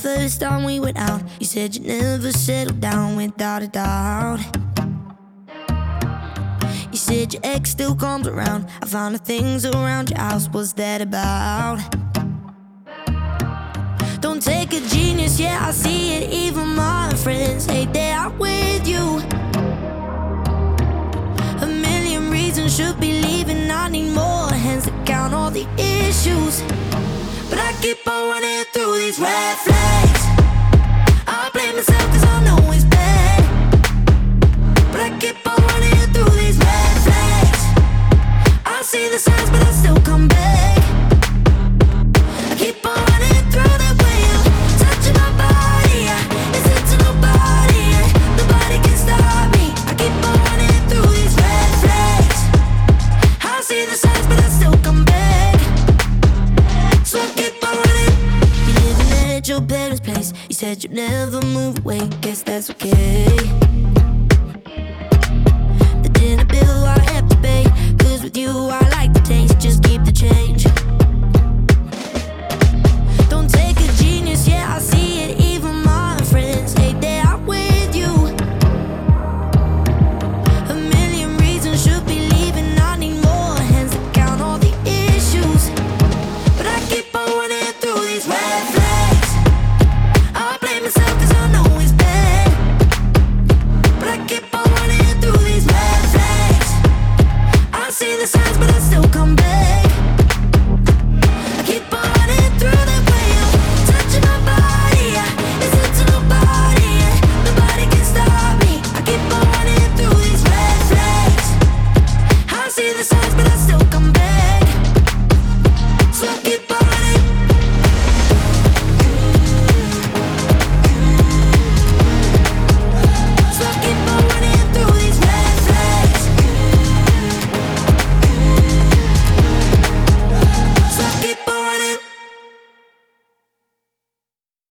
first time we went out, you said you'd never settle down without a doubt. You said your ex still comes around. I found the things around your house, what's that about? Don't take a genius, yeah, I see it. Even my friends hate that I'm with you. A million reasons should be leaving. I need more hands to count all the issues, but I keep on running through these red flags. I blame myself cause I know it's bad, but I keep on running through these red flags. I see the signs but I still come back. I keep on running through the way you're touching my body, yeah. Listen to nobody, yeah. Nobody can stop me. I keep on running through these red flags. I see the signs but I still come back. So I keep on running. You're living at your parents' place. You said you'd never move away, guess that's okay. The dinner bill I have to pay, cause with you I like the taste, just keep the change. Don't take a genius, yeah, I see it. Even my friends hate that I'm with you. A million reasons should be leaving. I need more hands to count all the issues, but I keep on running through these red flags. I blame myself cause I know it's bad, but I keep on running through these red flags. I see the signs but I still come back. I keep on running through the way you're touching my body, yeah. Listen to nobody, yeah. Nobody can stop me. I keep on running through these red flags. I see the signs but I